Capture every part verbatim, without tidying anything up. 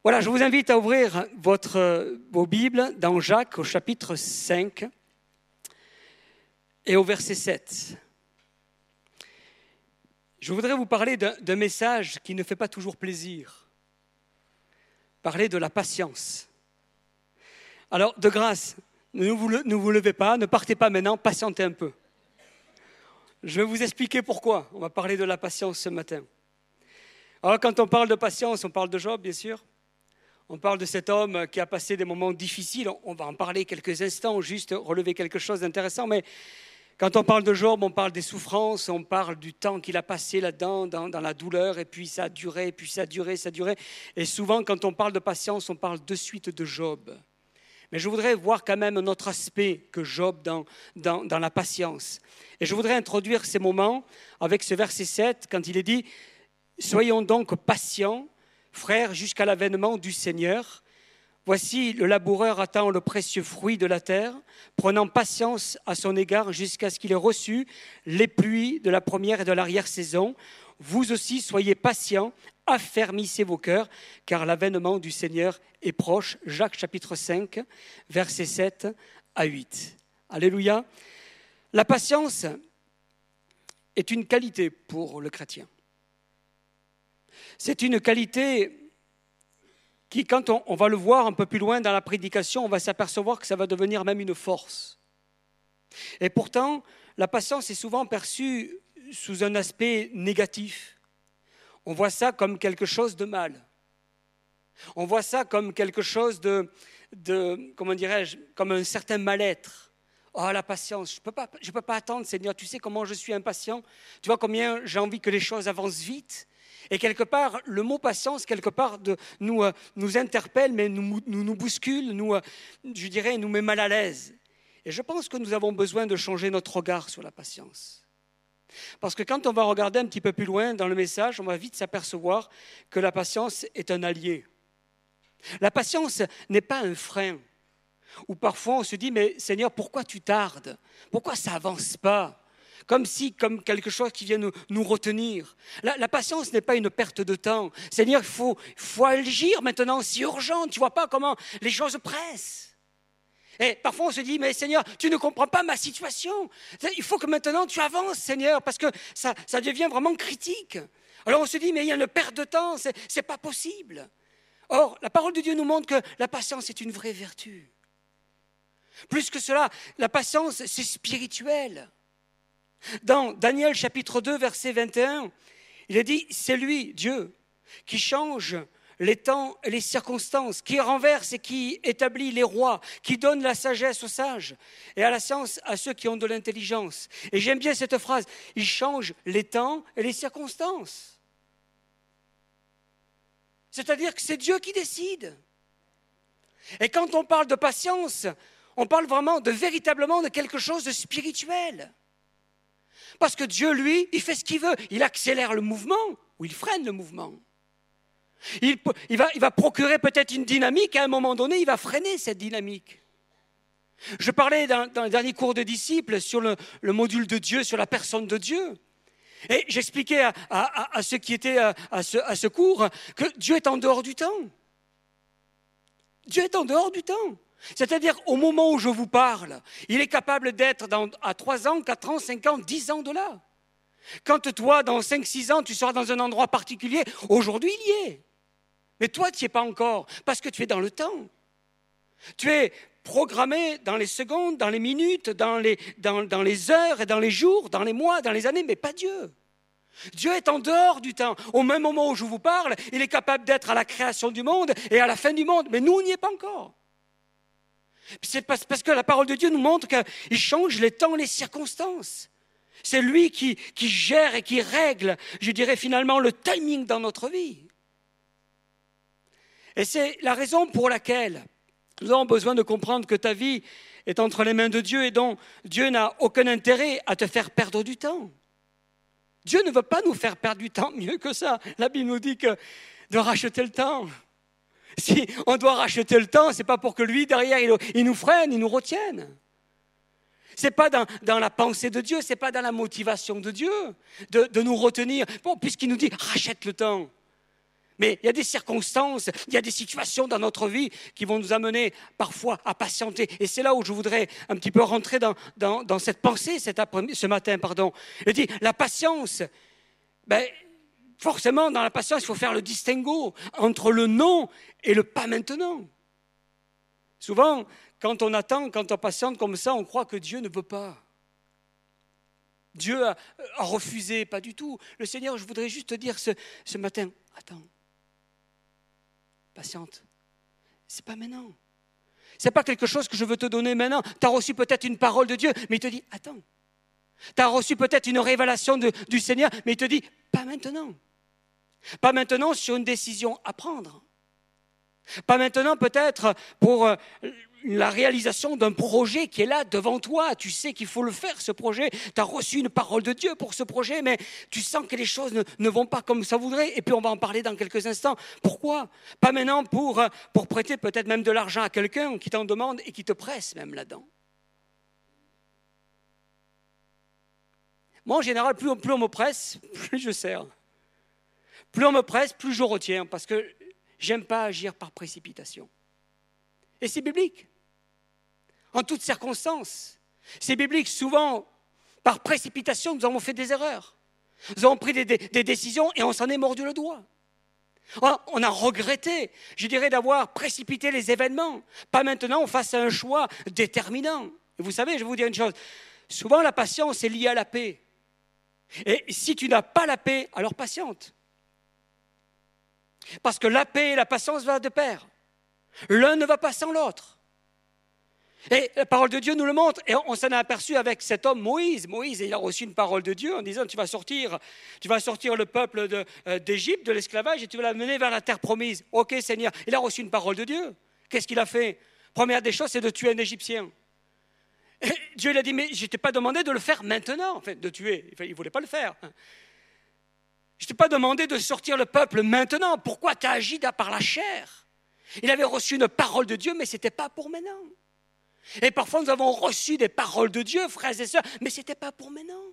Voilà, je vous invite à ouvrir votre, vos Bibles dans Jacques au chapitre cinq et au verset sept. Je voudrais vous parler d'un, d'un message qui ne fait pas toujours plaisir. Parler de la patience. Alors, de grâce, ne vous, ne vous levez pas, ne partez pas maintenant, patientez un peu. Je vais vous expliquer pourquoi on va parler de la patience ce matin. Alors, quand on parle de patience, on parle de Job, bien sûr. On parle de cet homme qui a passé des moments difficiles. On va en parler quelques instants, juste relever quelque chose d'intéressant. Mais quand on parle de Job, on parle des souffrances, on parle du temps qu'il a passé là-dedans, dans, dans la douleur, et puis ça a duré, puis ça a duré, ça a duré. Et souvent, quand on parle de patience, on parle de suite de Job. Mais je voudrais voir quand même un autre aspect que Job dans, dans, dans la patience. Et je voudrais introduire ces moments avec ce verset sept, quand il est dit « Soyons donc patients, frères, jusqu'à l'avènement du Seigneur. Voici, le laboureur attend le précieux fruit de la terre, prenant patience à son égard jusqu'à ce qu'il ait reçu les pluies de la première et de l'arrière-saison. Vous aussi, soyez patients, affermissez vos cœurs, car l'avènement du Seigneur est proche. » Jacques chapitre cinq, versets sept à huit. Alléluia. La patience est une qualité pour le chrétien. C'est une qualité qui, quand on, on va le voir un peu plus loin dans la prédication, on va s'apercevoir que ça va devenir même une force. Et pourtant, la patience est souvent perçue sous un aspect négatif. On voit ça comme quelque chose de mal. On voit ça comme quelque chose de, de comment dirais-je, comme un certain mal-être. Oh, la patience, je ne peux pas, je peux pas attendre, Seigneur, tu sais comment je suis impatient. Tu vois combien j'ai envie que les choses avancent vite. Et quelque part, le mot patience, quelque part, de, nous, euh, nous interpelle, mais nous, nous, nous bouscule, nous, euh, je dirais, nous met mal à l'aise. Et je pense que nous avons besoin de changer notre regard sur la patience. Parce que quand on va regarder un petit peu plus loin dans le message, on va vite s'apercevoir que la patience est un allié. La patience n'est pas un frein. Ou parfois on se dit, mais Seigneur, pourquoi tu tardes ? Pourquoi ça n'avance pas ? Comme si, comme quelque chose qui vient nous, nous retenir. La, la patience n'est pas une perte de temps. Seigneur, il faut, faut agir maintenant, c'est urgent. Tu ne vois pas comment les choses pressent. Et parfois on se dit, mais Seigneur, tu ne comprends pas ma situation. Il faut que maintenant tu avances, Seigneur, parce que ça, ça devient vraiment critique. Alors on se dit, mais il y a une perte de temps, ce n'est pas possible. Or, la parole de Dieu nous montre que la patience est une vraie vertu. Plus que cela, la patience, c'est spirituel. Dans Daniel chapitre deux, verset vingt et un, il est dit, c'est lui, Dieu, qui change les temps et les circonstances, qui renverse et qui établit les rois, qui donne la sagesse aux sages et à la science à ceux qui ont de l'intelligence. Et j'aime bien cette phrase, il change les temps et les circonstances. C'est-à-dire que c'est Dieu qui décide. Et quand on parle de patience, on parle vraiment de véritablement de quelque chose de spirituel. Parce que Dieu, lui, il fait ce qu'il veut. Il accélère le mouvement ou il freine le mouvement. Il, il, va, il va procurer peut-être une dynamique, et à un moment donné, il va freiner cette dynamique. Je parlais dans, dans le dernier cours de disciples sur le, le module de Dieu, sur la personne de Dieu. Et j'expliquais à, à, à ceux qui étaient à, à, ce, à ce cours que Dieu est en dehors du temps. Dieu est en dehors du temps. C'est-à-dire, au moment où je vous parle, il est capable d'être dans, à trois ans, quatre ans, cinq ans, dix ans de là. Quand toi, dans cinq six ans, tu seras dans un endroit particulier, aujourd'hui, il y est. Mais toi, tu n'y es pas encore, parce que tu es dans le temps. Tu es programmé dans les secondes, dans les minutes, dans les, dans, dans les heures, et dans les jours, dans les mois, dans les années, mais pas Dieu. Dieu est en dehors du temps. Au même moment où je vous parle, il est capable d'être à la création du monde et à la fin du monde, mais nous, on n'y est pas encore. C'est parce que la parole de Dieu nous montre qu'il change les temps, les circonstances. C'est lui qui, qui gère et qui règle, je dirais finalement, le timing dans notre vie. Et c'est la raison pour laquelle nous avons besoin de comprendre que ta vie est entre les mains de Dieu et dont Dieu n'a aucun intérêt à te faire perdre du temps. Dieu ne veut pas nous faire perdre du temps mieux que ça. La Bible nous dit que de racheter le temps. Si on doit racheter le temps, ce n'est pas pour que lui, derrière, il, il nous freine, il nous retienne. Ce n'est pas dans, dans la pensée de Dieu, ce n'est pas dans la motivation de Dieu de, de nous retenir, bon, puisqu'il nous dit « rachète le temps ». Mais il y a des circonstances, il y a des situations dans notre vie qui vont nous amener parfois à patienter. Et c'est là où je voudrais un petit peu rentrer dans, dans, dans cette pensée cet après, ce matin. Pardon. Je dis, la patience, ben, forcément dans la patience, il faut faire le distinguo entre le non et le pas maintenant. Souvent, quand on attend, quand on patiente comme ça, on croit que Dieu ne veut pas. Dieu a, a refusé, pas du tout. Le Seigneur, je voudrais juste te dire ce, ce matin, attends, patiente, c'est pas maintenant. C'est pas quelque chose que je veux te donner maintenant. Tu as reçu peut-être une parole de Dieu, mais il te dit, attends. Tu as reçu peut-être une révélation de, du Seigneur, mais il te dit, pas maintenant. Pas maintenant sur une décision à prendre. Pas maintenant peut-être pour euh, la réalisation d'un projet qui est là devant toi. Tu sais qu'il faut le faire, ce projet. Tu as reçu une parole de Dieu pour ce projet, mais tu sens que les choses ne, ne vont pas comme ça voudrait. Et puis on va en parler dans quelques instants. Pourquoi ? Pas maintenant pour, euh, pour prêter peut-être même de l'argent à quelqu'un qui t'en demande et qui te presse même là-dedans. Moi, en général, plus on, plus on me presse, plus je sers. Plus on me presse, plus je retiens, parce que j'aime pas agir par précipitation. Et c'est biblique. En toutes circonstances. C'est biblique. Souvent, par précipitation, nous avons fait des erreurs. Nous avons pris des, des, des décisions et on s'en est mordu le doigt. On a regretté, je dirais, d'avoir précipité les événements. Pas maintenant, face à un choix déterminant. Et vous savez, je vais vous dire une chose. Souvent, la patience est liée à la paix. Et si tu n'as pas la paix, alors patiente. Parce que la paix et la patience vont de pair. L'un ne va pas sans l'autre. Et la parole de Dieu nous le montre. Et on s'en a aperçu avec cet homme Moïse. Moïse, il a reçu une parole de Dieu en disant, tu vas sortir, tu vas sortir le peuple de, euh, d'Égypte, de l'esclavage, et tu vas l'amener vers la terre promise. Ok, Seigneur. Il a reçu une parole de Dieu. Qu'est-ce qu'il a fait ? Première des choses, c'est de tuer un Égyptien. Et Dieu lui a dit, mais je ne t'ai pas demandé de le faire maintenant, enfin, de tuer. Il ne voulait pas le faire. Je ne t'ai pas demandé de sortir le peuple maintenant. Pourquoi tu as agi par la chair ? Il avait reçu une parole de Dieu, mais ce n'était pas pour maintenant. Et parfois, nous avons reçu des paroles de Dieu, frères et sœurs, mais ce n'était pas pour maintenant.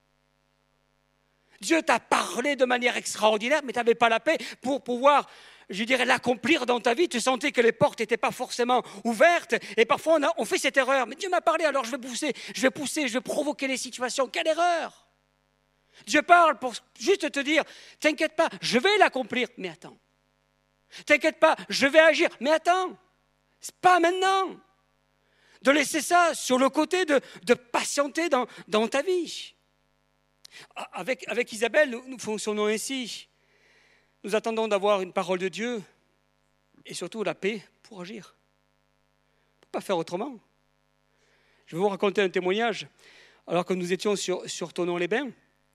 Dieu t'a parlé de manière extraordinaire, mais tu n'avais pas la paix pour pouvoir, je dirais, l'accomplir dans ta vie. Tu sentais que les portes n'étaient pas forcément ouvertes. Et parfois, on, a, on fait cette erreur. Mais Dieu m'a parlé, alors je vais pousser, je vais pousser, je vais provoquer les situations. Quelle erreur ! Dieu parle pour juste te dire, t'inquiète pas, je vais l'accomplir, mais attends. T'inquiète pas, je vais agir, mais attends. C'est pas maintenant. De laisser ça sur le côté, de, de patienter dans, dans ta vie. Avec, avec Isabelle, nous, nous fonctionnons ainsi. Nous attendons d'avoir une parole de Dieu et surtout la paix pour agir. On ne peut pas faire autrement. Je vais vous raconter un témoignage. Alors que nous étions sur, sur Thonon-les-Bains,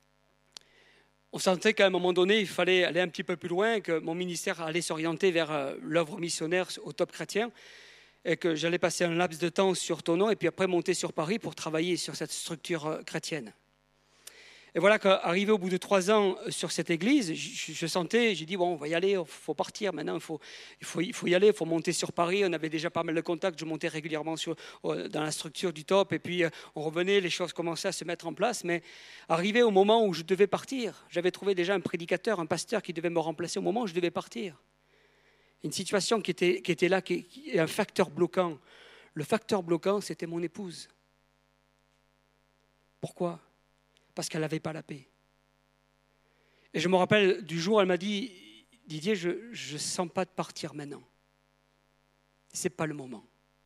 on sentait qu'à un moment donné, il fallait aller un petit peu plus loin, que mon ministère allait s'orienter vers euh, l'œuvre missionnaire au top chrétien, et que j'allais passer un laps de temps sur Thonon, et puis après monter sur Paris pour travailler sur cette structure euh, chrétienne. Et voilà qu'arrivé au bout de trois ans sur cette église, je, je sentais, j'ai dit, bon, on va y aller, il faut partir maintenant, il faut, il, faut, il faut y aller, il faut monter sur Paris. On avait déjà pas mal de contacts, je montais régulièrement sur, dans la structure du top, et puis on revenait, les choses commençaient à se mettre en place. Mais arrivé au moment où je devais partir, j'avais trouvé déjà un prédicateur, un pasteur qui devait me remplacer au moment où je devais partir. Une situation qui était, qui était là, qui, qui est un facteur bloquant. Le facteur bloquant, c'était mon épouse. Pourquoi ? Parce qu'elle n'avait pas la paix. Et je me rappelle du jour où elle m'a dit, Didier, je ne sens pas de partir maintenant. Ce n'est pas le moment.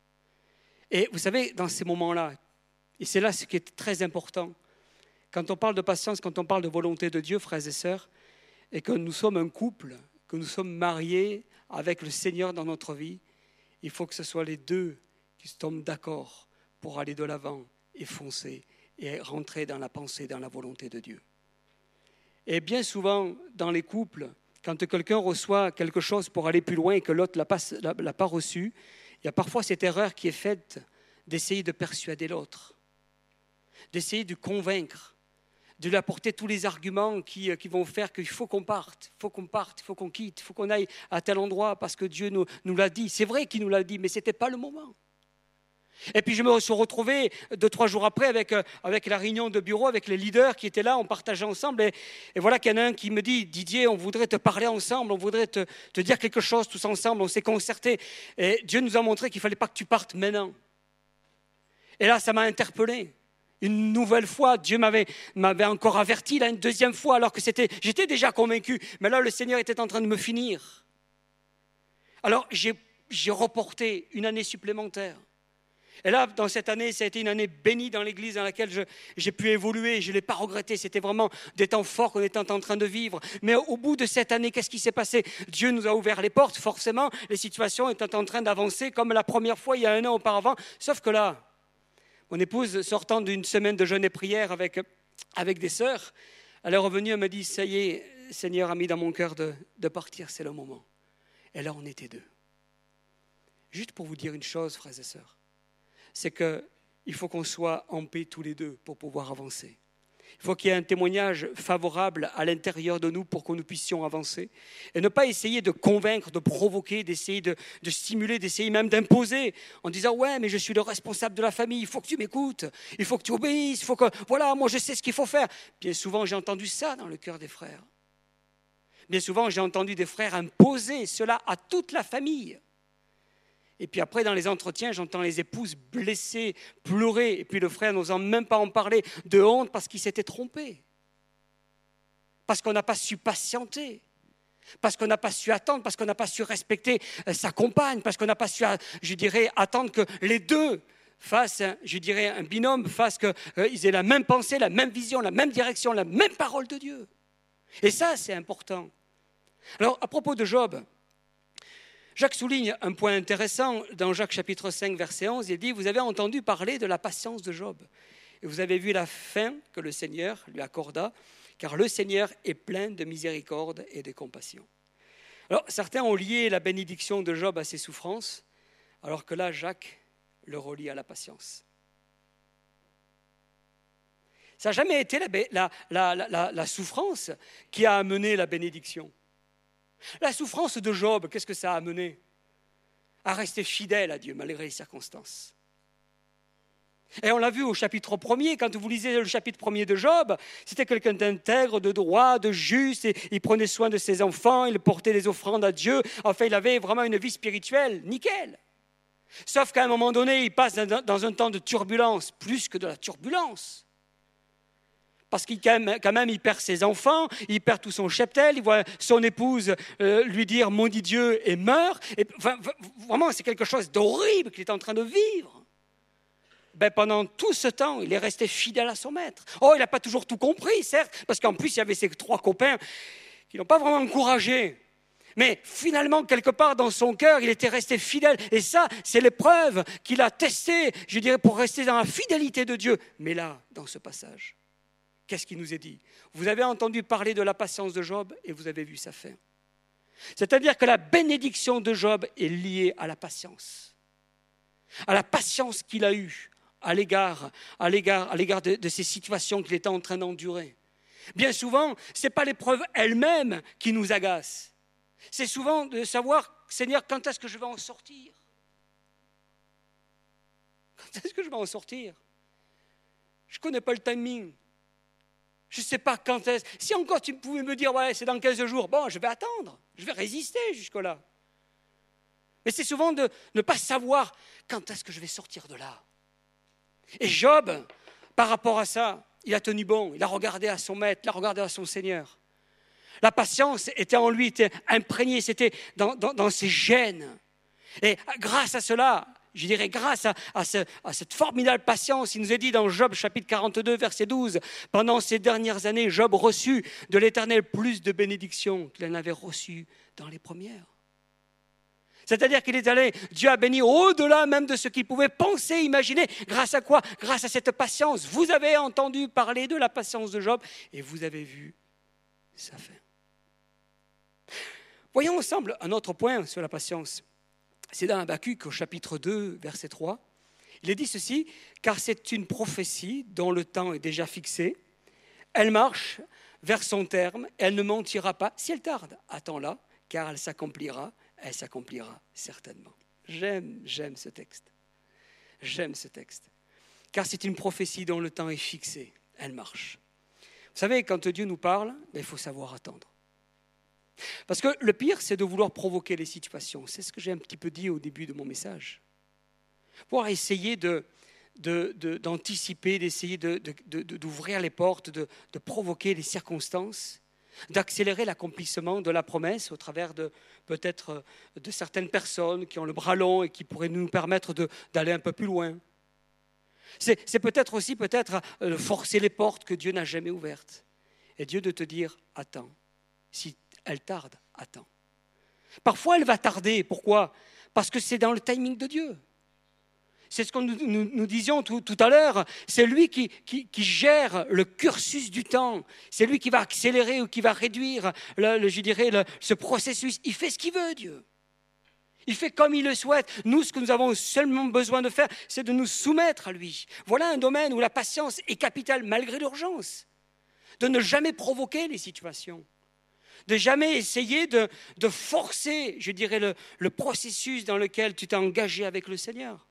Et vous savez, dans ces moments-là, et c'est là ce qui est très important, quand on parle de patience, quand on parle de volonté de Dieu, frères et sœurs, et que nous sommes un couple, que nous sommes mariés avec le Seigneur dans notre vie, il faut que ce soit les deux qui se tombent d'accord pour aller de l'avant et foncer et rentrer dans la pensée, dans la volonté de Dieu. Et bien souvent, dans les couples, quand quelqu'un reçoit quelque chose pour aller plus loin et que l'autre ne l'a, l'a pas reçu, il y a parfois cette erreur qui est faite d'essayer de persuader l'autre, d'essayer de convaincre, de lui apporter tous les arguments qui, qui vont faire qu'il faut qu'on parte, il faut qu'on parte, il faut qu'on quitte, il faut qu'on aille à tel endroit parce que Dieu nous, nous l'a dit. C'est vrai qu'il nous l'a dit, mais ce n'était pas le moment. Et puis je me suis retrouvé deux, trois jours après avec, avec la réunion de bureau, avec les leaders qui étaient là, on partageait ensemble. Et, et voilà qu'il y en a un qui me dit, Didier, on voudrait te parler ensemble, on voudrait te, te dire quelque chose tous ensemble, on s'est concertés. Et Dieu nous a montré qu'il ne fallait pas que tu partes maintenant. Et là, ça m'a interpellé. Une nouvelle fois, Dieu m'avait, m'avait encore averti, là, une deuxième fois, alors que c'était, j'étais déjà convaincu. Mais là, le Seigneur était en train de me finir. Alors, j'ai, j'ai reporté une année supplémentaire. Et là, dans cette année, ça a été une année bénie dans l'église dans laquelle je, j'ai pu évoluer. Je ne l'ai pas regretté. C'était vraiment des temps forts qu'on était en train de vivre. Mais au bout de cette année, qu'est-ce qui s'est passé? Dieu nous a ouvert les portes. Forcément, les situations étaient en train d'avancer comme la première fois, il y a un an auparavant. Sauf que là, mon épouse, sortant d'une semaine de jeûne et prière avec, avec des sœurs, elle est revenue, elle m'a dit, ça y est, Seigneur a mis dans mon cœur de, de partir, c'est le moment. Et là, on était deux. Juste pour vous dire une chose, frères et sœurs, c'est qu'il faut qu'on soit en paix tous les deux pour pouvoir avancer. Il faut qu'il y ait un témoignage favorable à l'intérieur de nous pour que nous puissions avancer. Et ne pas essayer de convaincre, de provoquer, d'essayer de, de stimuler, d'essayer même d'imposer en disant « Ouais, mais je suis le responsable de la famille, il faut que tu m'écoutes, il faut que tu obéisses, il faut que... Voilà, moi je sais ce qu'il faut faire. » Bien souvent, j'ai entendu ça dans le cœur des frères. Bien souvent, j'ai entendu des frères imposer cela à toute la famille. Et puis après, dans les entretiens, j'entends les épouses blessées, pleurer. Et puis le frère n'osant même pas en parler de honte parce qu'il s'était trompé. Parce qu'on n'a pas su patienter. Parce qu'on n'a pas su attendre. Parce qu'on n'a pas su respecter sa compagne. Parce qu'on n'a pas su, je dirais, attendre que les deux fassent, je dirais, un binôme, fassent qu'ils euh, aient la même pensée, la même vision, la même direction, la même parole de Dieu. Et ça, c'est important. Alors, à propos de Job, Jacques souligne un point intéressant dans Jacques chapitre cinq, verset onze. Il dit « Vous avez entendu parler de la patience de Job. Et vous avez vu la fin que le Seigneur lui accorda, car le Seigneur est plein de miséricorde et de compassion. » Alors, certains ont lié la bénédiction de Job à ses souffrances, alors que là, Jacques le relie à la patience. Ça n'a jamais été la, la, la, la, la souffrance qui a amené la bénédiction. La souffrance de Job, qu'est-ce que ça a amené? À rester fidèle à Dieu malgré les circonstances. Et on l'a vu au chapitre premier, quand vous lisez le chapitre premier de Job, c'était quelqu'un d'intègre, de droit, de juste, et il prenait soin de ses enfants, il portait des offrandes à Dieu, enfin il avait vraiment une vie spirituelle, nickel. Sauf qu'à un moment donné, il passe dans un temps de turbulence, plus que de la turbulence. Parce qu'il quand même, quand même, il perd ses enfants, il perd tout son cheptel, il voit son épouse euh, lui dire « maudit Dieu » et meurt. Et, enfin, vraiment, c'est quelque chose d'horrible qu'il est en train de vivre. Ben, pendant tout ce temps, il est resté fidèle à son maître. Oh, il n'a pas toujours tout compris, certes, parce qu'en plus, il y avait ses trois copains qui ne l'ont pas vraiment encouragé. Mais finalement, quelque part dans son cœur, il était resté fidèle. Et ça, c'est l'épreuve qu'il a testée, je dirais, pour rester dans la fidélité de Dieu. Mais là, dans ce passage, qu'est-ce qui nous est dit? Vous avez entendu parler de la patience de Job et vous avez vu sa fin. C'est-à-dire que la bénédiction de Job est liée à la patience. À la patience qu'il a eue à l'égard, à l'égard, à l'égard de, de ces situations qu'il était en train d'endurer. Bien souvent, ce n'est pas l'épreuve elle-même qui nous agace. C'est souvent de savoir, Seigneur, quand est-ce que je vais en sortir? Quand est-ce que je vais en sortir? Je ne connais pas le timing. Je ne sais pas quand est-ce. Si encore tu pouvais me dire, ouais, c'est dans quinze jours, bon, je vais attendre, je vais résister jusque-là. Mais c'est souvent de ne pas savoir quand est-ce que je vais sortir de là. Et Job, par rapport à ça, il a tenu bon, il a regardé à son maître, il a regardé à son Seigneur. La patience était en lui, était imprégnée, c'était dans, dans, dans ses gènes. Et grâce à cela, je dirais grâce à, à, ce, à cette formidable patience, il nous est dit dans Job chapitre quarante-deux, verset douze, pendant ces dernières années, Job reçut de l'Éternel plus de bénédictions qu'il en avait reçues dans les premières. C'est-à-dire qu'il est allé, Dieu a béni au-delà même de ce qu'il pouvait penser, imaginer. Grâce à quoi? Grâce à cette patience. Vous avez entendu parler de la patience de Job et vous avez vu sa fin. Voyons ensemble un autre point sur la patience. C'est dans Habakkuk au chapitre deux, verset trois. Il est dit ceci, « Car c'est une prophétie dont le temps est déjà fixé. Elle marche vers son terme, elle ne mentira pas. Si elle tarde, attends-la, car elle s'accomplira, elle s'accomplira certainement. » J'aime, j'aime ce texte. J'aime ce texte. Car c'est une prophétie dont le temps est fixé. Elle marche. Vous savez, quand Dieu nous parle, il faut savoir attendre. Parce que le pire, c'est de vouloir provoquer les situations. C'est ce que j'ai un petit peu dit au début de mon message. Pouvoir essayer de, de, de, d'anticiper, d'essayer de, de, de, d'ouvrir les portes, de, de provoquer les circonstances, d'accélérer l'accomplissement de la promesse au travers de peut-être de certaines personnes qui ont le bras long et qui pourraient nous permettre de, d'aller un peu plus loin. C'est, c'est peut-être aussi peut-être forcer les portes que Dieu n'a jamais ouvertes. Et Dieu de te dire, attends, si elle tarde, attends. Parfois elle va tarder, pourquoi ? Parce que c'est dans le timing de Dieu. C'est ce que nous, nous, nous disions tout, tout à l'heure, c'est lui qui, qui, qui gère le cursus du temps, c'est lui qui va accélérer ou qui va réduire, le, le, je dirais, le, ce processus. Il fait ce qu'il veut, Dieu. Il fait comme il le souhaite. Nous, ce que nous avons seulement besoin de faire, c'est de nous soumettre à lui. Voilà un domaine où la patience est capitale malgré l'urgence. De ne jamais provoquer les situations. De jamais essayer de, de forcer, je dirais, le, le processus dans lequel tu t'es engagé avec le Seigneur.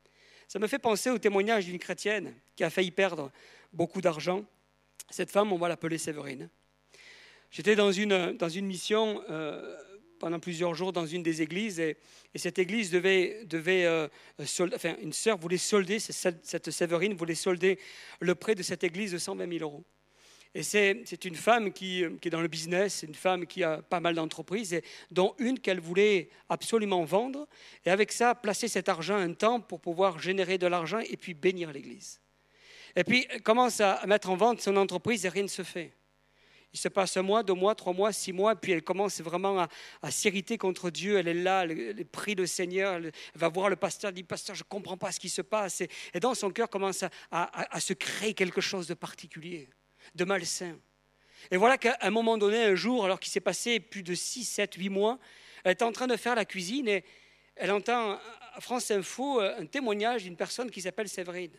Ça me fait penser au témoignage d'une chrétienne qui a failli perdre beaucoup d'argent. Cette femme, on va l'appeler Séverine. J'étais dans une, dans une mission euh, pendant plusieurs jours dans une des églises et, et cette église devait, devait euh, solder, enfin une sœur voulait solder, cette, cette Séverine voulait solder le prêt de cette église de cent vingt mille euros. Et c'est, c'est une femme qui, qui est dans le business, c'est une femme qui a pas mal d'entreprises, et dont une qu'elle voulait absolument vendre, et avec ça, placer cet argent un temps pour pouvoir générer de l'argent et puis bénir l'église. Et puis, elle commence à mettre en vente son entreprise et rien ne se fait. Il se passe un mois, deux mois, trois mois, six mois, puis elle commence vraiment à, à s'irriter contre Dieu. Elle est là, elle, elle prie le Seigneur, elle va voir le pasteur, elle dit « Pasteur, je ne comprends pas ce qui se passe. » Et, et dans son cœur commence à, à, à se créer quelque chose de particulier, de malsain. Et voilà qu'à un moment donné, un jour, alors qu'il s'est passé plus de six, sept, huit mois, elle est en train de faire la cuisine et elle entend à France Info un témoignage d'une personne qui s'appelle Séverine.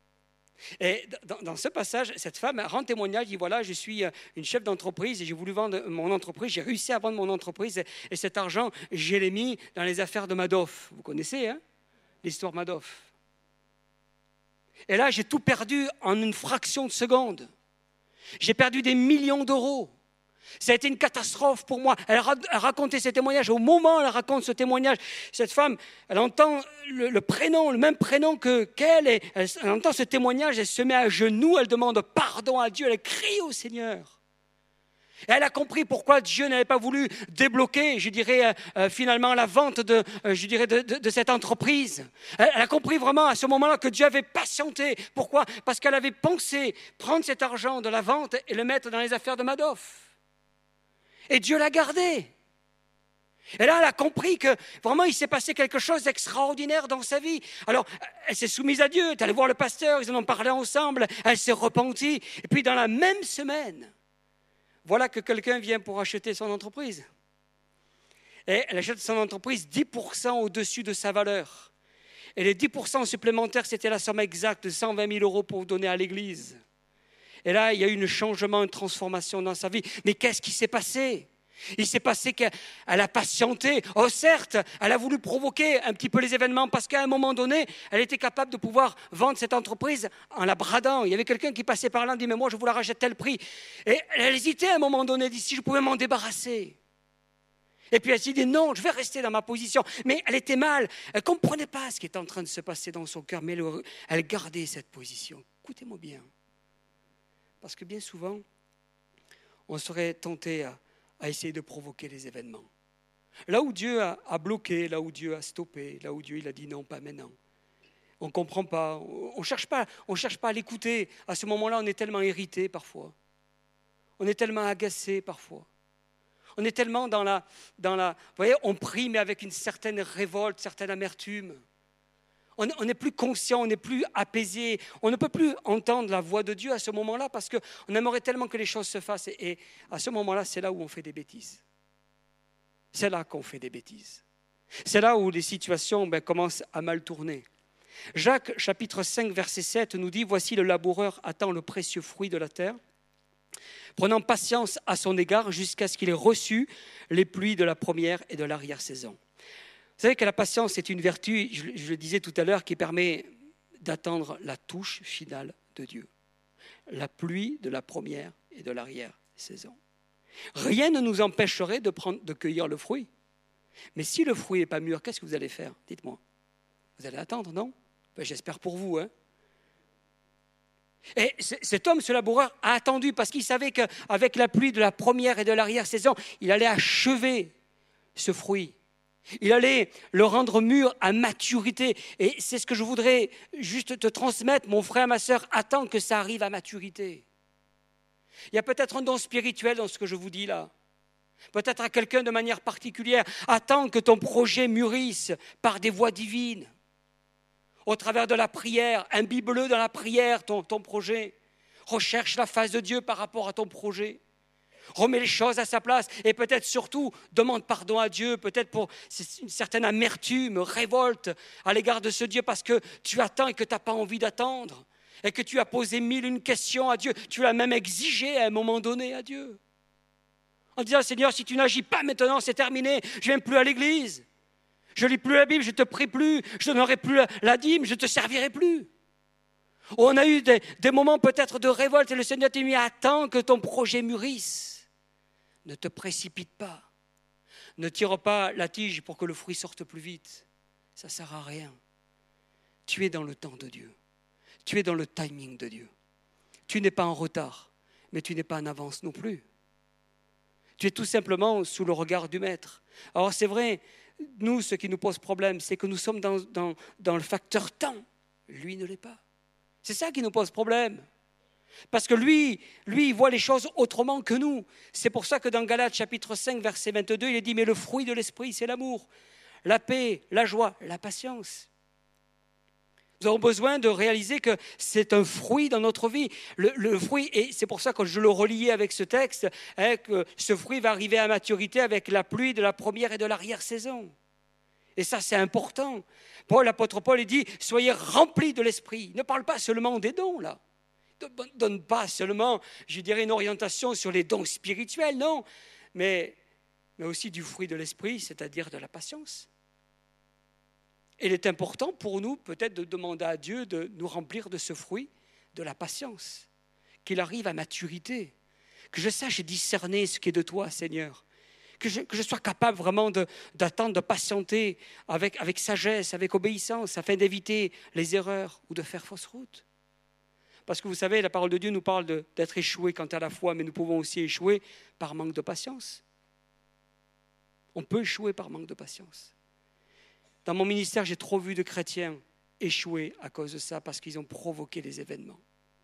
Et dans, dans ce passage, cette femme rend témoignage, dit voilà, je suis une chef d'entreprise et j'ai voulu vendre mon entreprise, j'ai réussi à vendre mon entreprise et, et cet argent, je l'ai mis dans les affaires de Madoff. Vous connaissez hein, l'histoire Madoff. Et là, j'ai tout perdu en une fraction de seconde. J'ai perdu des millions d'euros. Ça a été une catastrophe pour moi. Elle a raconté ce témoignage. Au moment où elle raconte ce témoignage, cette femme, elle entend le, le prénom, le même prénom que, qu'elle, et elle, elle entend ce témoignage, elle se met à genoux, elle demande pardon à Dieu, elle crie au Seigneur. Et elle a compris pourquoi Dieu n'avait pas voulu débloquer, je dirais, euh, finalement, la vente de, euh, je dirais, de, de, de cette entreprise. Elle, elle a compris vraiment à ce moment-là que Dieu avait patienté. Pourquoi ? Parce qu'elle avait pensé prendre cet argent de la vente et le mettre dans les affaires de Madoff. Et Dieu l'a gardé. Et là, elle a compris que vraiment, il s'est passé quelque chose d'extraordinaire dans sa vie. Alors, elle s'est soumise à Dieu, elle est allée voir le pasteur, ils en ont parlé ensemble, elle s'est repentie. Et puis, dans la même semaine, voilà que quelqu'un vient pour acheter son entreprise. Et elle achète son entreprise dix pour cent au-dessus de sa valeur. Et les dix pour cent supplémentaires, c'était la somme exacte de cent vingt mille euros pour donner à l'église. Et là, il y a eu un changement, une transformation dans sa vie. Mais qu'est-ce qui s'est passé ? Il s'est passé qu'elle a patienté. Oh certes, elle a voulu provoquer un petit peu les événements parce qu'à un moment donné, elle était capable de pouvoir vendre cette entreprise en la bradant. Il y avait quelqu'un qui passait par là et dit « mais moi je vous la rachète tel prix ». Et elle hésitait à un moment donné, elle dit « si je pouvais m'en débarrasser ». Et puis elle s'est dit « non, je vais rester dans ma position ». Mais elle était mal, elle ne comprenait pas ce qui était en train de se passer dans son cœur, mais elle, elle gardait cette position. Écoutez-moi bien, parce que bien souvent, on serait tenté à à essayer de provoquer les événements. Là où Dieu a, a bloqué, là où Dieu a stoppé, là où Dieu il a dit non, pas maintenant. On ne comprend pas, on ne cherche pas, on cherche pas à l'écouter. À ce moment-là, on est tellement irrité parfois. On est tellement agacé parfois. On est tellement dans la... Dans la vous voyez, on prie mais avec une certaine révolte, certaine amertume. On n'est plus conscient, on n'est plus apaisé. On ne peut plus entendre la voix de Dieu à ce moment-là parce qu'on aimerait tellement que les choses se fassent. Et, et à ce moment-là, c'est là où on fait des bêtises. C'est là qu'on fait des bêtises. C'est là où les situations ben, commencent à mal tourner. Jacques, chapitre cinq, verset sept, nous dit « Voici le laboureur attend le précieux fruit de la terre, prenant patience à son égard jusqu'à ce qu'il ait reçu les pluies de la première et de l'arrière-saison. » Vous savez que la patience est une vertu, je le disais tout à l'heure, qui permet d'attendre la touche finale de Dieu. La pluie de la première et de l'arrière-saison. Rien ne nous empêcherait de, prendre, de cueillir le fruit. Mais si le fruit n'est pas mûr, qu'est-ce que vous allez faire? Dites-moi. Vous allez attendre, non? Ben, j'espère pour vous. Hein. Et cet homme, ce laboureur, a attendu parce qu'il savait qu'avec la pluie de la première et de l'arrière-saison, il allait achever ce fruit. Il allait le rendre mûr à maturité. Et c'est ce que je voudrais juste te transmettre, mon frère, ma sœur. Attends que ça arrive à maturité. Il y a peut-être un don spirituel dans ce que je vous dis là. Peut-être à quelqu'un de manière particulière. Attends que ton projet mûrisse par des voies divines. Au travers de la prière, imbibe-le dans la prière, ton, ton projet. Recherche la face de Dieu par rapport à ton projet. Remets les choses à sa place et peut-être surtout demande pardon à Dieu, peut-être pour une certaine amertume, révolte à l'égard de ce Dieu parce que tu attends et que tu n'as pas envie d'attendre et que tu as posé mille une questions à Dieu. Tu l'as même exigé à un moment donné à Dieu. En disant, Seigneur, si tu n'agis pas maintenant, c'est terminé, je ne viens plus à l'église. Je ne lis plus la Bible, je ne te prie plus, je ne donnerai plus la, la dîme, je ne te servirai plus. On a eu des, des moments peut-être de révolte et le Seigneur t'a dit, attends que ton projet mûrisse. Ne te précipite pas. Ne tire pas la tige pour que le fruit sorte plus vite. Ça ne sert à rien. Tu es dans le temps de Dieu. Tu es dans le timing de Dieu. Tu n'es pas en retard, mais tu n'es pas en avance non plus. Tu es tout simplement sous le regard du Maître. Alors c'est vrai, nous, ce qui nous pose problème, c'est que nous sommes dans, dans, dans le facteur temps. Lui ne l'est pas. C'est ça qui nous pose problème. Parce que lui, lui, il voit les choses autrement que nous. C'est pour ça que dans Galates chapitre cinq, verset vingt-deux, il est dit, mais le fruit de l'esprit, c'est l'amour, la paix, la joie, la patience. Nous avons besoin de réaliser que c'est un fruit dans notre vie. Le, le fruit, et c'est pour ça que je le reliais avec ce texte, hein, que ce fruit va arriver à maturité avec la pluie de la première et de l'arrière-saison. Et ça, c'est important. Paul, l'apôtre Paul, il dit, soyez remplis de l'esprit. Il ne parle pas seulement des dons, là. Ne donne pas seulement, je dirais, une orientation sur les dons spirituels, non, mais, mais aussi du fruit de l'esprit, c'est-à-dire de la patience. Et il est important pour nous, peut-être, de demander à Dieu de nous remplir de ce fruit, de la patience, qu'il arrive à maturité, que je sache discerner ce qui est de toi, Seigneur, que je, que je sois capable vraiment de, d'attendre, de patienter avec, avec sagesse, avec obéissance, afin d'éviter les erreurs ou de faire fausse route. Parce que vous savez, la parole de Dieu nous parle de, d'être échoué quant à la foi, mais nous pouvons aussi échouer par manque de patience. On peut échouer par manque de patience. Dans mon ministère, j'ai trop vu de chrétiens échouer à cause de ça, parce qu'ils ont provoqué les événements.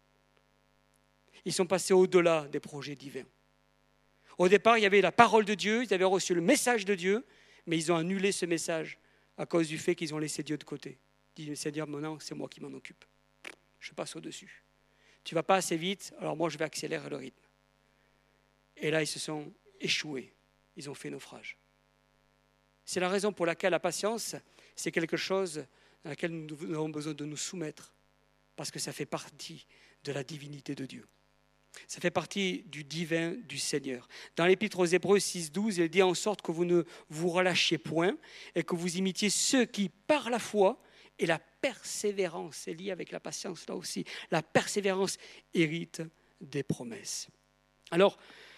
Ils sont passés au-delà des projets divins. Au départ, il y avait la parole de Dieu, ils avaient reçu le message de Dieu, mais ils ont annulé ce message à cause du fait qu'ils ont laissé Dieu de côté. Ils disent, Seigneur, maintenant, c'est moi qui m'en occupe. Je passe au-dessus. Tu ne vas pas assez vite, alors moi je vais accélérer le rythme. Et là, ils se sont échoués. Ils ont fait naufrage. C'est la raison pour laquelle la patience, c'est quelque chose dans laquelle nous avons besoin de nous soumettre, parce que ça fait partie de la divinité de Dieu. Ça fait partie du divin du Seigneur. Dans l'Épître aux Hébreux six douze, il dit en sorte que vous ne vous relâchiez point et que vous imitiez ceux qui, par la foi et la persévérance, c'est lié avec la patience là aussi, la persévérance hérite des promesses. Alors,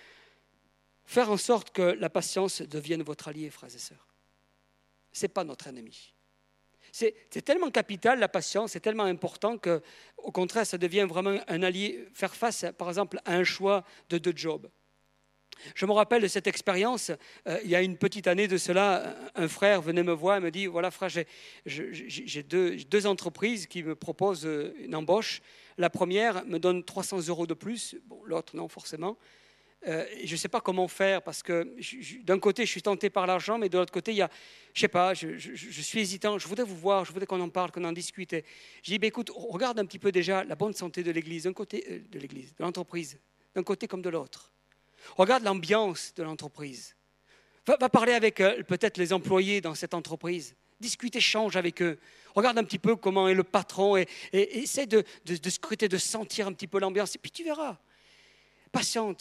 faire en sorte que la patience devienne votre allié, frères et sœurs. Ce n'est pas notre ennemi. C'est, c'est tellement capital, la patience, c'est tellement important qu'au contraire, ça devient vraiment un allié. Faire face, par exemple, à un choix de, de job. Je me rappelle de cette expérience, euh, il y a une petite année de cela, un frère venait me voir et me dit, voilà frère, j'ai, j'ai, j'ai deux, deux entreprises qui me proposent une embauche. La première me donne trois cents euros de plus, bon, l'autre non forcément. Euh, je ne sais pas comment faire parce que je, je, d'un côté je suis tenté par l'argent, mais de l'autre côté il y a, je ne sais pas, je, je, je suis hésitant, je voudrais vous voir, je voudrais qu'on en parle, qu'on en discute. Et j'ai dit, ben, écoute, regarde un petit peu déjà la bonne santé de l'église, d'un côté euh, de l'église, de l'entreprise, d'un côté comme de l'autre. Regarde l'ambiance de l'entreprise. Va, va parler avec euh, peut-être les employés dans cette entreprise. Discute, échange avec eux. Regarde un petit peu comment est le patron et, et, et essaie de, de, de scruter, de sentir un petit peu l'ambiance. Et puis tu verras. Patiente.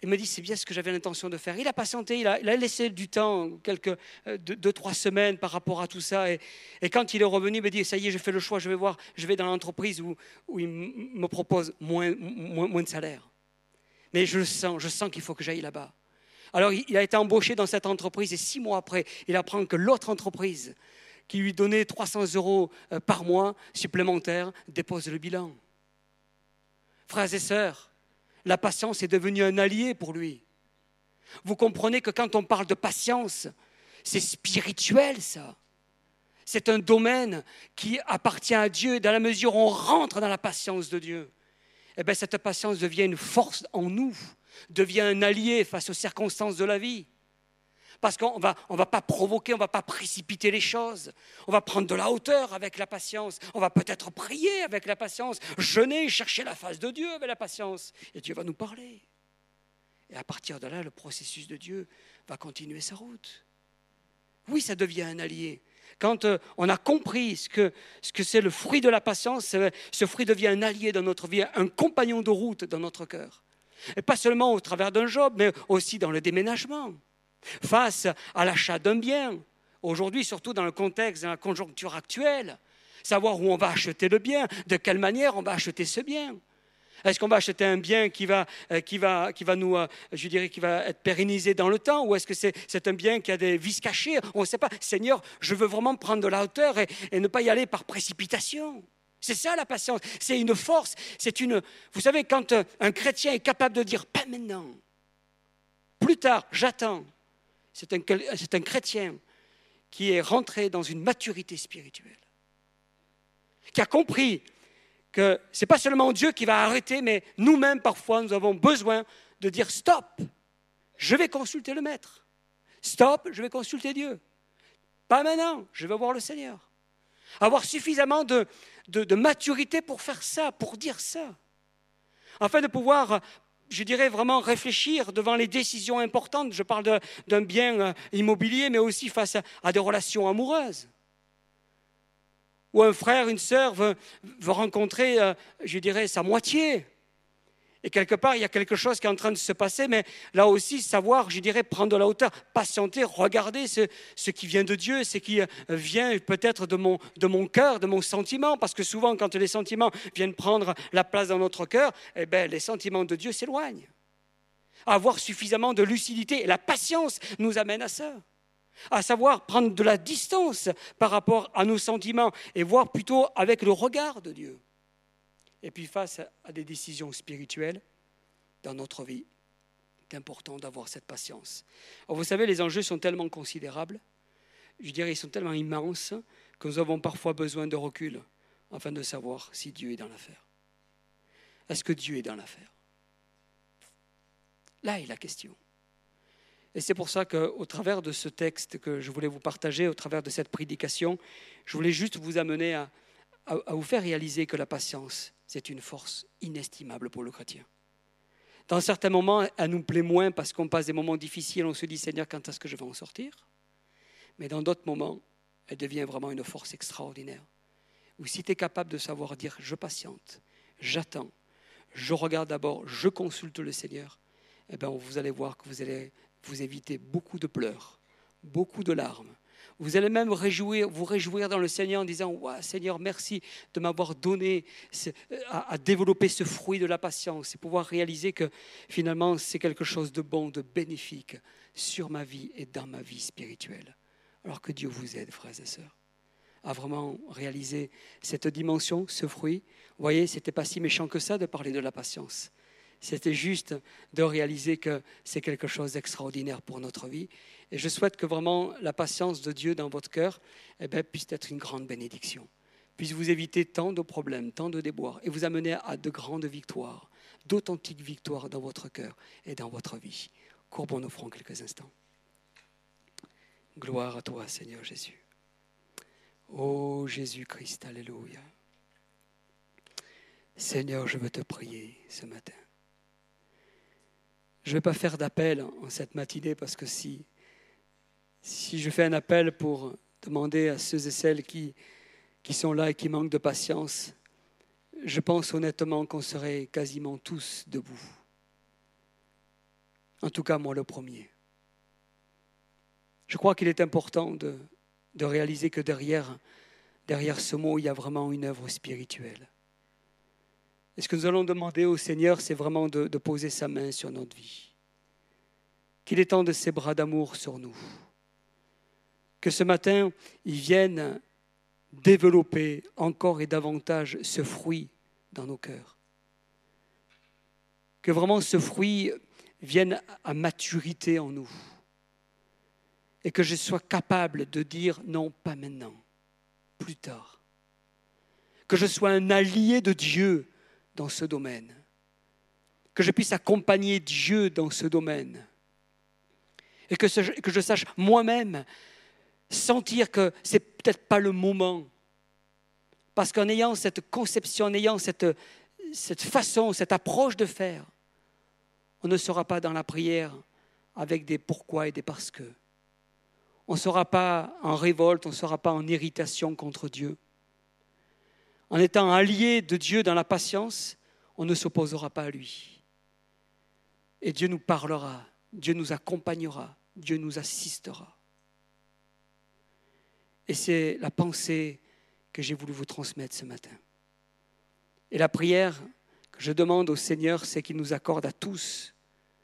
il me dit, c'est bien ce que j'avais l'intention de faire. Il a patienté, il a, il a laissé du temps, quelques euh, deux, deux, trois semaines par rapport à tout ça. Et, et quand il est revenu, il me dit, ça y est, j'ai fait le choix, je vais voir, je vais dans l'entreprise où, où il me propose moins, moins, moins de salaire. Mais je le sens, je sens qu'il faut que j'aille là-bas. Alors, il a été embauché dans cette entreprise et six mois après, il apprend que l'autre entreprise, qui lui donnait trois cents euros par mois supplémentaires, dépose le bilan. Frères et sœurs, la patience est devenue un allié pour lui. Vous comprenez que quand on parle de patience, c'est spirituel ça. C'est un domaine qui appartient à Dieu. Dans la mesure où on rentre dans la patience de Dieu, eh bien, cette patience devient une force en nous, devient un allié face aux circonstances de la vie. Parce qu'on va, on va pas provoquer, on ne va pas précipiter les choses. On va prendre de la hauteur avec la patience. On va peut-être prier avec la patience, jeûner, chercher la face de Dieu avec la patience. Et Dieu va nous parler. Et à partir de là, le processus de Dieu va continuer sa route. Oui, ça devient un allié. Quand euh, on a compris ce que, ce que c'est le fruit de la patience, ce fruit devient un allié dans notre vie, un compagnon de route dans notre cœur. Et pas seulement au travers d'un job, mais aussi dans le déménagement. Face à l'achat d'un bien, aujourd'hui, surtout dans le contexte, dans la conjoncture actuelle, savoir où on va acheter le bien, de quelle manière on va acheter ce bien. Est-ce qu'on va acheter un bien qui va, qui va, qui va nous, je dirais, qui va être pérennisé dans le temps, ou est-ce que c'est, c'est un bien qui a des vices cachés? On ne sait pas. Seigneur, je veux vraiment prendre de la hauteur et, et ne pas y aller par précipitation. C'est ça la patience. C'est une force. C'est une. Vous savez, quand un chrétien est capable de dire pas maintenant, plus tard, j'attends. C'est un, c'est un chrétien qui est rentré dans une maturité spirituelle, qui a compris que ce n'est pas seulement Dieu qui va arrêter, mais nous-mêmes, parfois, nous avons besoin de dire stop, je vais consulter le Maître. Stop, je vais consulter Dieu. Pas maintenant, je vais voir le Seigneur. Avoir suffisamment de, de, de maturité pour faire ça, pour dire ça. Afin de pouvoir, je dirais, vraiment réfléchir devant les décisions importantes. Je parle de, d'un bien immobilier, mais aussi face à, à des relations amoureuses. Ou un frère, une sœur veut, veut rencontrer, euh, je dirais, sa moitié. Et quelque part, il y a quelque chose qui est en train de se passer, mais là aussi, savoir, je dirais, prendre de la hauteur, patienter, regarder ce, ce qui vient de Dieu, ce qui vient peut-être de mon, de mon cœur, de mon sentiment, parce que souvent, quand les sentiments viennent prendre la place dans notre cœur, eh bien, les sentiments de Dieu s'éloignent. Avoir suffisamment de lucidité, et la patience nous amène à ça. À savoir prendre de la distance par rapport à nos sentiments et voir plutôt avec le regard de Dieu. Et puis face à des décisions spirituelles dans notre vie, c'est important d'avoir cette patience. Alors vous savez, les enjeux sont tellement considérables, je dirais ils sont tellement immenses que nous avons parfois besoin de recul afin de savoir si Dieu est dans l'affaire. Est-ce que Dieu est dans l'affaire? Là est la question. Et c'est pour ça qu'au travers de ce texte que je voulais vous partager, au travers de cette prédication, je voulais juste vous amener à, à, à vous faire réaliser que la patience, c'est une force inestimable pour le chrétien. Dans certains moments, elle nous plaît moins parce qu'on passe des moments difficiles, on se dit « Seigneur, quand est-ce que je vais en sortir ?» Mais dans d'autres moments, elle devient vraiment une force extraordinaire. Ou si tu es capable de savoir dire « Je patiente, j'attends, je regarde d'abord, je consulte le Seigneur », eh bien, vous allez voir que vous allez vous éviter beaucoup de pleurs, beaucoup de larmes. Vous allez même réjouir, vous réjouir dans le Seigneur en disant « Ouah, Seigneur, merci de m'avoir donné à, à développer ce fruit de la patience et pouvoir réaliser que finalement c'est quelque chose de bon, de bénéfique sur ma vie et dans ma vie spirituelle. » Alors que Dieu vous aide, frères et sœurs, à vraiment réaliser cette dimension, ce fruit. Vous voyez, ce n'était pas si méchant que ça de parler de la patience. C'était juste de réaliser que c'est quelque chose d'extraordinaire pour notre vie. Et je souhaite que vraiment la patience de Dieu dans votre cœur eh bien, puisse être une grande bénédiction, puisse vous éviter tant de problèmes, tant de déboires et vous amener à de grandes victoires, d'authentiques victoires dans votre cœur et dans votre vie. Courbons nos fronts quelques instants. Gloire à toi, Seigneur Jésus. Ô Jésus-Christ, alléluia. Seigneur, je veux te prier ce matin. Je ne vais pas faire d'appel en cette matinée parce que si, si je fais un appel pour demander à ceux et celles qui, qui sont là et qui manquent de patience, je pense honnêtement qu'on serait quasiment tous debout. En tout cas, moi le premier. Je crois qu'il est important de, de réaliser que derrière, derrière ce mot, il y a vraiment une œuvre spirituelle. Et ce que nous allons demander au Seigneur, c'est vraiment de, de poser sa main sur notre vie. Qu'il étende ses bras d'amour sur nous. Que ce matin, il vienne développer encore et davantage ce fruit dans nos cœurs. Que vraiment ce fruit vienne à maturité en nous. Et que je sois capable de dire non, pas maintenant, plus tard. Que je sois un allié de Dieu dans ce domaine. Que je puisse accompagner Dieu dans ce domaine. Et que, ce, que je sache moi-même sentir que ce n'est peut-être pas le moment. Parce qu'en ayant cette conception, en ayant cette, cette façon, cette approche de faire, on ne sera pas dans la prière avec des pourquoi et des parce que. On ne sera pas en révolte, on ne sera pas en irritation contre Dieu. En étant allié de Dieu dans la patience, on ne s'opposera pas à lui. Et Dieu nous parlera, Dieu nous accompagnera, Dieu nous assistera. Et c'est la pensée que j'ai voulu vous transmettre ce matin. Et la prière que je demande au Seigneur, c'est qu'il nous accorde à tous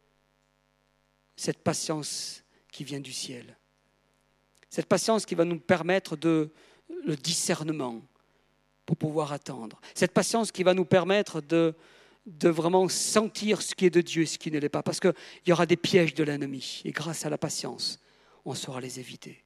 cette patience qui vient du ciel. Cette patience qui va nous permettre de le discernement pour pouvoir attendre. Cette patience qui va nous permettre de, de vraiment sentir ce qui est de Dieu et ce qui ne l'est pas. Parce qu'il y aura des pièges de l'ennemi. Et grâce à la patience, on saura les éviter.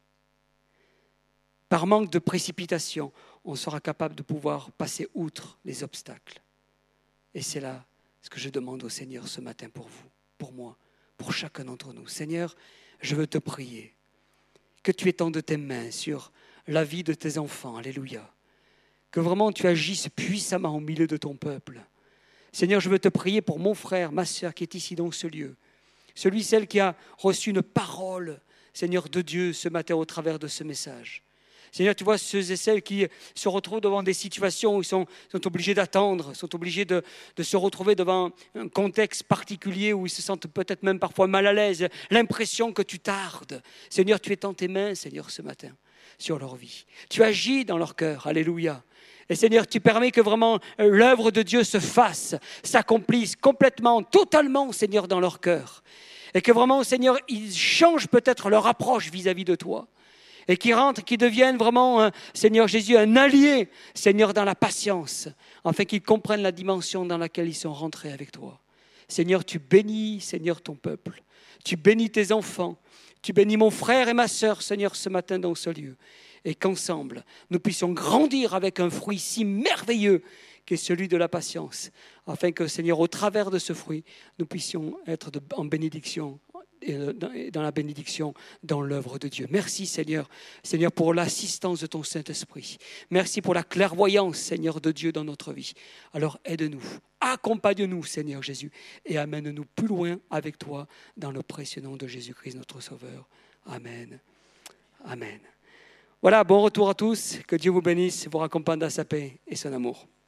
Par manque de précipitation, on sera capable de pouvoir passer outre les obstacles. Et c'est là ce que je demande au Seigneur ce matin pour vous, pour moi, pour chacun d'entre nous. Seigneur, je veux te prier que tu étendes tes mains sur la vie de tes enfants. Alléluia. Que vraiment tu agisses puissamment au milieu de ton peuple. Seigneur, je veux te prier pour mon frère, ma sœur qui est ici dans ce lieu. Celui, celle qui a reçu une parole, Seigneur, de Dieu ce matin au travers de ce message. Seigneur, tu vois ceux et celles qui se retrouvent devant des situations où ils sont, sont obligés d'attendre, sont obligés de, de se retrouver devant un contexte particulier où ils se sentent peut-être même parfois mal à l'aise, l'impression que tu tardes. Seigneur, tu étends tes mains, Seigneur, ce matin, sur leur vie. Tu agis dans leur cœur, alléluia. Et Seigneur, tu permets que vraiment l'œuvre de Dieu se fasse, s'accomplisse complètement, totalement, Seigneur, dans leur cœur. Et que vraiment, Seigneur, ils changent peut-être leur approche vis-à-vis de toi. Et qui rentrent, qui deviennent vraiment, hein, Seigneur Jésus, un allié, Seigneur, dans la patience, afin qu'ils comprennent la dimension dans laquelle ils sont rentrés avec toi. Seigneur, tu bénis, Seigneur, ton peuple. Tu bénis tes enfants. Tu bénis mon frère et ma sœur, Seigneur, ce matin dans ce lieu. Et qu'ensemble, nous puissions grandir avec un fruit si merveilleux qui est celui de la patience, afin que, Seigneur, au travers de ce fruit, nous puissions être de, en bénédiction, et dans la bénédiction, dans l'œuvre de Dieu. Merci, Seigneur, Seigneur, pour l'assistance de ton Saint-Esprit. Merci pour la clairvoyance, Seigneur, de Dieu dans notre vie. Alors aide-nous, accompagne-nous, Seigneur Jésus, et amène-nous plus loin avec toi, dans le précieux nom de Jésus-Christ, notre Sauveur. Amen. Amen. Voilà, bon retour à tous. Que Dieu vous bénisse, vous raccompagne dans sa paix et son amour.